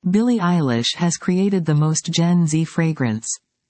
Billie Eilish has created the most Gen Z fragrance.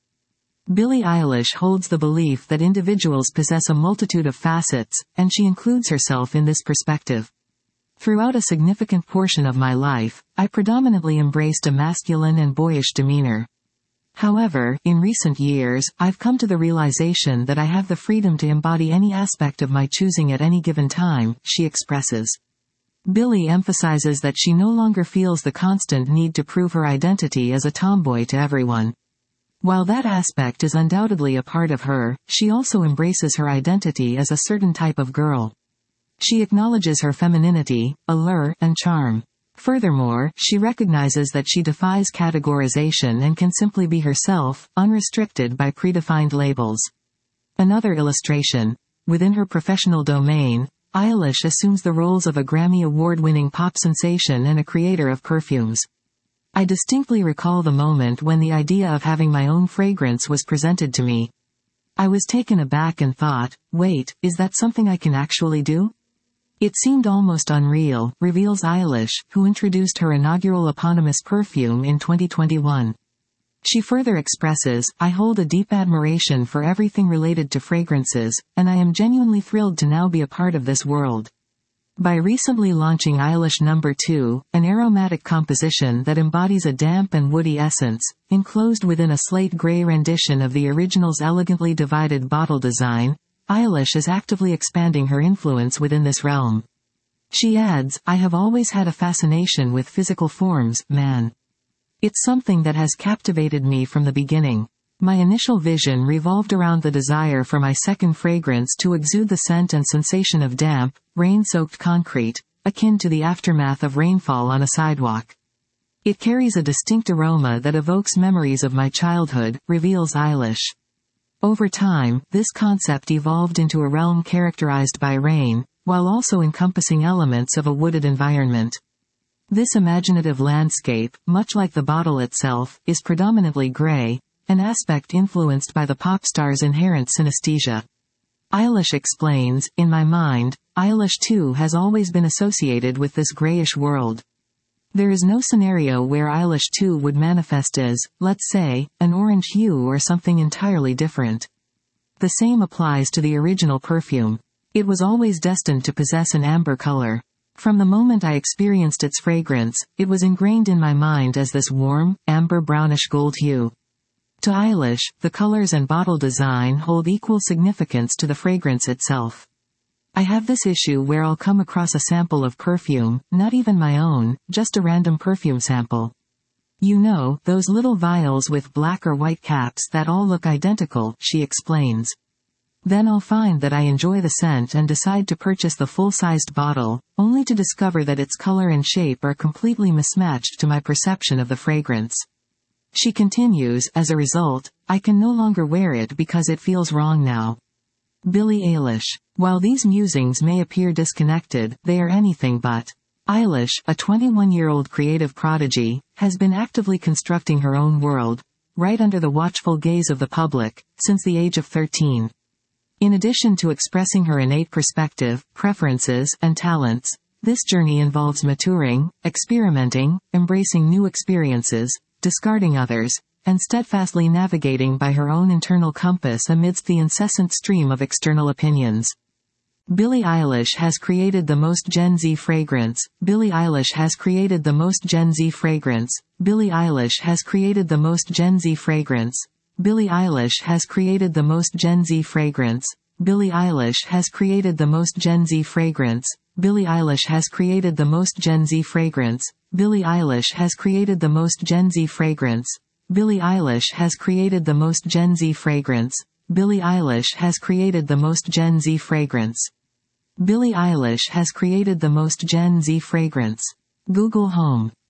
Billie Eilish holds the belief that individuals possess a multitude of facets, and she includes herself in this perspective. Throughout a significant portion of my life, I predominantly embraced a masculine and boyish demeanor. However, in recent years, I've come to the realization that I have the freedom to embody any aspect of my choosing at any given time, she expresses. Billie emphasizes that she no longer feels the constant need to prove her identity as a tomboy to everyone. While that aspect is undoubtedly a part of her, she also embraces her identity as a certain type of girl. She acknowledges her femininity, allure, and charm. Furthermore, she recognizes that she defies categorization and can simply be herself, unrestricted by predefined labels. Another illustration. Within her professional domain, Eilish assumes the roles of a Grammy Award-winning pop sensation and a creator of perfumes. I distinctly recall the moment when the idea of having my own fragrance was presented to me. I was taken aback and thought, wait, is that something I can actually do? It seemed almost unreal, reveals Eilish, who introduced her inaugural eponymous perfume in 2021. She further expresses, I hold a deep admiration for everything related to fragrances, and I am genuinely thrilled to now be a part of this world. By recently launching Eilish No. 2, an aromatic composition that embodies a damp and woody essence, enclosed within a slate gray rendition of the original's elegantly divided bottle design, Eilish is actively expanding her influence within this realm. She adds, I have always had a fascination with physical forms, man. It's something that has captivated me from the beginning. My initial vision revolved around the desire for my second fragrance to exude the scent and sensation of damp, rain-soaked concrete, akin to the aftermath of rainfall on a sidewalk. It carries a distinct aroma that evokes memories of my childhood, reveals Eilish. Over time, this concept evolved into a realm characterized by rain, while also encompassing elements of a wooded environment. This imaginative landscape, much like the bottle itself, is predominantly gray, an aspect influenced by the pop star's inherent synesthesia. Eilish explains, in my mind, Eilish too has always been associated with this grayish world. There is no scenario where Eilish too would manifest as, let's say, an orange hue or something entirely different. The same applies to the original perfume. It was always destined to possess an amber color. From the moment I experienced its fragrance, it was ingrained in my mind as this warm, amber brownish gold hue. To Eilish, the colors and bottle design hold equal significance to the fragrance itself. I have this issue where I'll come across a sample of perfume, not even my own, just a random perfume sample. You know, those little vials with black or white caps that all look identical, she explains. Then I'll find that I enjoy the scent and decide to purchase the full-sized bottle, only to discover that its color and shape are completely mismatched to my perception of the fragrance. She continues, as a result, I can no longer wear it because it feels wrong now. Billie Eilish. While these musings may appear disconnected, they are anything but. Eilish, a 21-year-old creative prodigy, has been actively constructing her own world, right under the watchful gaze of the public, since the age of 13. In addition to expressing her innate perspective, preferences, and talents, this journey involves maturing, experimenting, embracing new experiences, discarding others, and steadfastly navigating by her own internal compass amidst the incessant stream of external opinions. Billie Eilish has created the most Gen Z fragrance. Billie Eilish has created the most Gen Z fragrance. Billie Eilish has created the most Gen Z fragrance. Billie Eilish has created the most Gen Z fragrance. Billie Eilish has created the most Gen Z fragrance. Billie Eilish has created the most Gen Z fragrance. Billie Eilish has created the most Gen Z fragrance. Billie Eilish has created the most Gen Z fragrance. Billie Eilish has created the most Gen Z fragrance. Billie Eilish has created the most Gen Z fragrance. Google Home.